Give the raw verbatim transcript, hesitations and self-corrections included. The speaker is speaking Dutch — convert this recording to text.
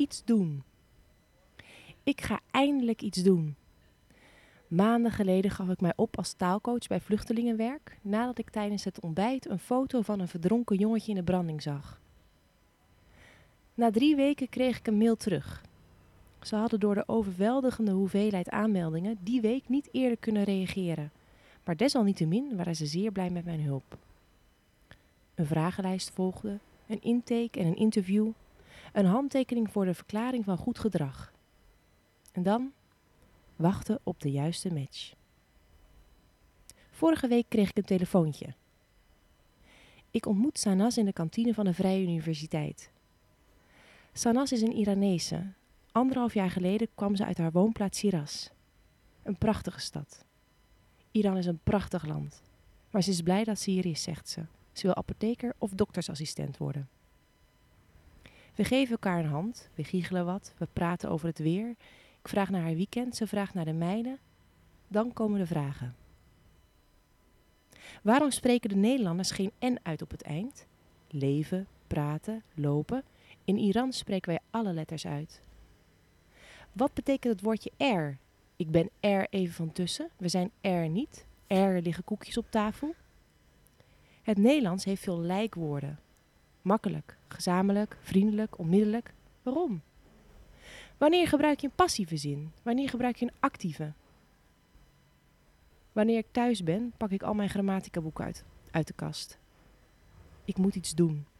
Iets doen. Ik ga eindelijk iets doen. Maanden geleden gaf ik mij op als taalcoach bij vluchtelingenwerk, nadat ik tijdens het ontbijt een foto van een verdronken jongetje in de branding zag. Na drie weken kreeg ik een mail terug. Ze hadden door de overweldigende hoeveelheid aanmeldingen die week niet eerder kunnen reageren, maar desalniettemin waren ze zeer blij met mijn hulp. Een vragenlijst volgde, een intake en een interview, een handtekening voor de verklaring van goed gedrag. En dan wachten op de juiste match. Vorige week kreeg ik een telefoontje. Ik ontmoet Sanaz in de kantine van de Vrije Universiteit. Sanaz is een Iranese. Anderhalf jaar geleden kwam ze uit haar woonplaats Shiraz. Een prachtige stad. Iran is een prachtig land. Maar ze is blij dat ze hier is, zegt ze. Ze wil apotheker of doktersassistent worden. We geven elkaar een hand, we giechelen wat, we praten over het weer. Ik vraag naar haar weekend, ze vraagt naar de mijne. Dan komen de vragen. Waarom spreken de Nederlanders geen N uit op het eind? Leven, praten, lopen. In Iran spreken wij alle letters uit. Wat betekent het woordje er? Ik ben er even van tussen. We zijn er niet. Er liggen koekjes op tafel. Het Nederlands heeft veel lijkwoorden. Makkelijk, gezamenlijk, vriendelijk, onmiddellijk. Waarom? Wanneer gebruik je een passieve zin? Wanneer gebruik je een actieve? Wanneer ik thuis ben, pak ik al mijn grammaticaboeken uit, uit de kast. Ik moet iets doen.